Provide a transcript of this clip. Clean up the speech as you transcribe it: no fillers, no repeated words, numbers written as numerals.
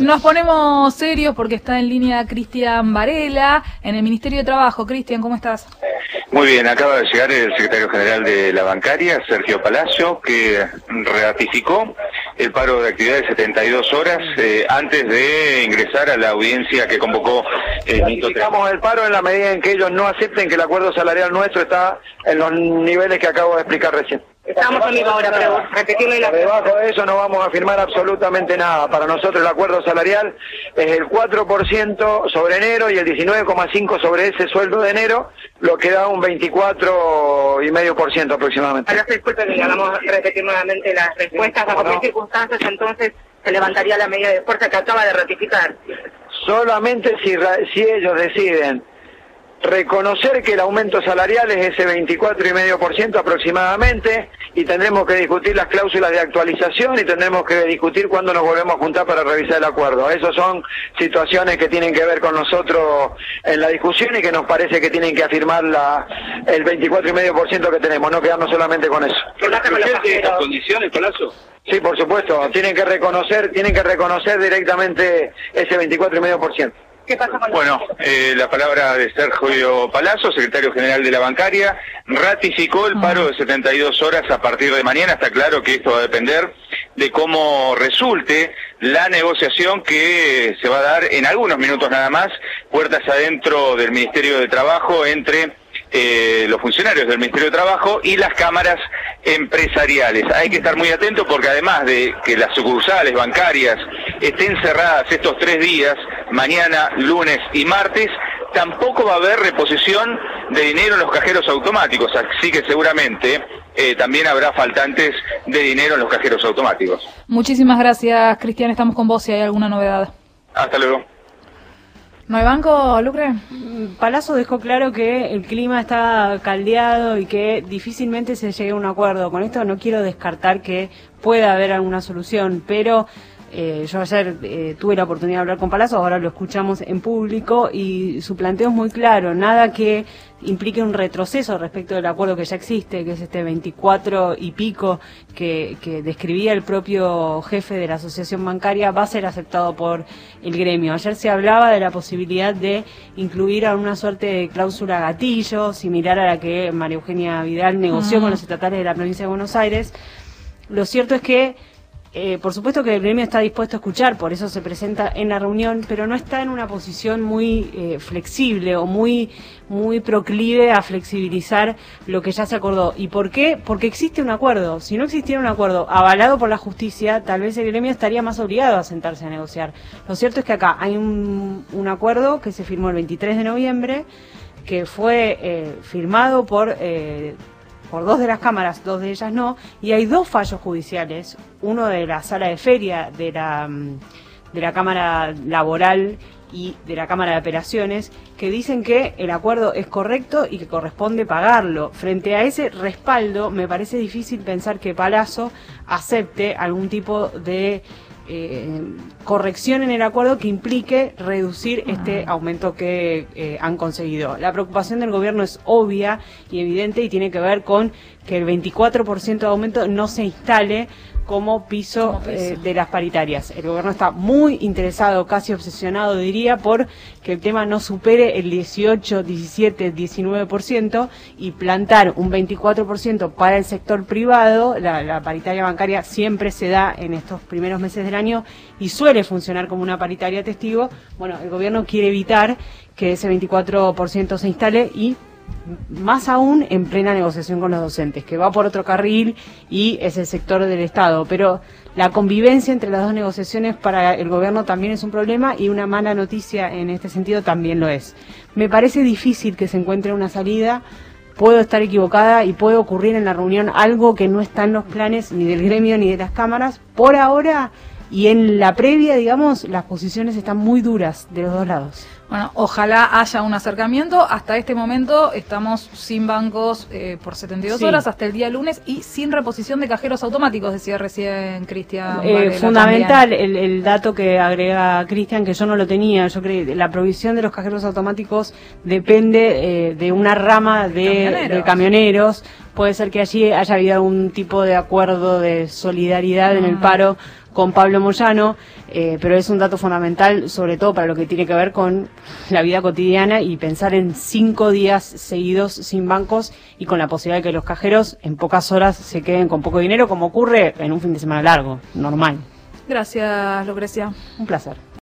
Nos ponemos serios porque está en línea Cristian Varela en el Ministerio de Trabajo. Cristian, ¿cómo estás? Muy bien, acaba de llegar el secretario general de la bancaria, Sergio Palacio, que ratificó el paro de actividad de 72 horas antes de ingresar a la audiencia que convocó el ministro. Ratificamos el paro en la medida en que ellos no acepten que el acuerdo salarial nuestro está en los niveles que acabo de explicar recién. Estamos conmigo ahora, pero repetirle la... Debajo de eso no vamos a firmar absolutamente nada. Para nosotros el acuerdo salarial es el 4% sobre enero y el 19,5% sobre ese sueldo de enero, lo que da un 24,5% aproximadamente. Ahora se disculpe que le hagamos repetir nuevamente las respuestas. ¿Bajo qué circunstancias entonces se levantaría la medida de fuerza que acaba de ratificar? Solamente si ellos deciden reconocer que el aumento salarial es ese 24,5% aproximadamente, y tendremos que discutir las cláusulas de actualización y tendremos que discutir cuándo nos volvemos a juntar para revisar el acuerdo. Esas son situaciones que tienen que ver con nosotros en la discusión y que nos parece que tienen que afirmar el 24,5% que tenemos, no quedarnos solamente con eso. ¿Estas condiciones, Palazzo? Sí, por supuesto, tienen que reconocer directamente ese 24,5%. ¿Qué pasa con Bueno, la palabra de Sergio Palazzo, secretario general de la bancaria, ratificó el paro de 72 horas a partir de mañana. Está claro que esto va a depender de cómo resulte la negociación que se va a dar en algunos minutos nada más, puertas adentro del Ministerio de Trabajo, entre los funcionarios del Ministerio de Trabajo y las cámaras empresariales. Hay que estar muy atentos porque además de que las sucursales bancarias estén cerradas estos 3 días, mañana, lunes y martes, tampoco va a haber reposición de dinero en los cajeros automáticos, así que seguramente también habrá faltantes de dinero en los cajeros automáticos. Muchísimas gracias, Cristian. Estamos con vos si hay alguna novedad. Hasta luego. ¿No hay banco, Lucre? Palazzo dejó claro que el clima está caldeado y que difícilmente se llegue a un acuerdo. Con esto no quiero descartar que pueda haber alguna solución, pero yo ayer tuve la oportunidad de hablar con Palazzo, ahora lo escuchamos en público y su planteo es muy claro, nada que implique un retroceso respecto del acuerdo que ya existe, que es este 24 y pico que describía el propio jefe de la asociación bancaria, va a ser aceptado por el gremio. Ayer se hablaba de la posibilidad de incluir a una suerte de cláusula gatillo, similar a la que María Eugenia Vidal negoció con los estatales de la provincia de Buenos Aires. Lo cierto es que por supuesto que el gremio está dispuesto a escuchar, por eso se presenta en la reunión, pero no está en una posición muy flexible o muy proclive a flexibilizar lo que ya se acordó. ¿Y por qué? Porque existe un acuerdo. Si no existiera un acuerdo avalado por la justicia, tal vez el gremio estaría más obligado a sentarse a negociar. Lo cierto es que acá hay un acuerdo que se firmó el 23 de noviembre, que fue firmado por 2 de las cámaras, 2 de ellas no, y hay 2 fallos judiciales, uno de la sala de feria de la Cámara Laboral y de la Cámara de Apelaciones, que dicen que el acuerdo es correcto y que corresponde pagarlo. Frente a ese respaldo, me parece difícil pensar que Palazzo acepte algún tipo de corrección en el acuerdo que implique reducir este aumento que han conseguido. La preocupación del gobierno es obvia y evidente y tiene que ver con que el 24% de aumento no se instale como piso de las paritarias. El gobierno está muy interesado, casi obsesionado diría, por que el tema no supere el 18, 17, 19% y plantar un 24% para el sector privado. La paritaria bancaria siempre se da en estos primeros meses del año y suele funcionar como una paritaria testigo. Bueno, el gobierno quiere evitar que ese 24% se instale y más aún en plena negociación con los docentes, que va por otro carril y es el sector del Estado, pero la convivencia entre las dos negociaciones para el gobierno también es un problema y una mala noticia en este sentido también lo es. Me parece difícil que se encuentre una salida, puedo estar equivocada y puede ocurrir en la reunión algo que no está en los planes ni del gremio ni de las cámaras por ahora, y en la previa, digamos, las posiciones están muy duras de los dos lados. Bueno, ojalá haya un acercamiento. Hasta este momento estamos sin bancos por 72 horas hasta el día lunes y sin reposición de cajeros automáticos, decía recién Cristian. Fundamental el dato que agrega Cristian, que yo no lo tenía. Yo creo que la provisión de los cajeros automáticos depende de una rama de camioneros. Puede ser que allí haya habido algún tipo de acuerdo de solidaridad en el paro con Pablo Moyano, pero es un dato fundamental, sobre todo para lo que tiene que ver con la vida cotidiana y pensar en 5 días seguidos sin bancos y con la posibilidad de que los cajeros en pocas horas se queden con poco dinero, como ocurre en un fin de semana largo, normal. Gracias, Lucrecia. Un placer.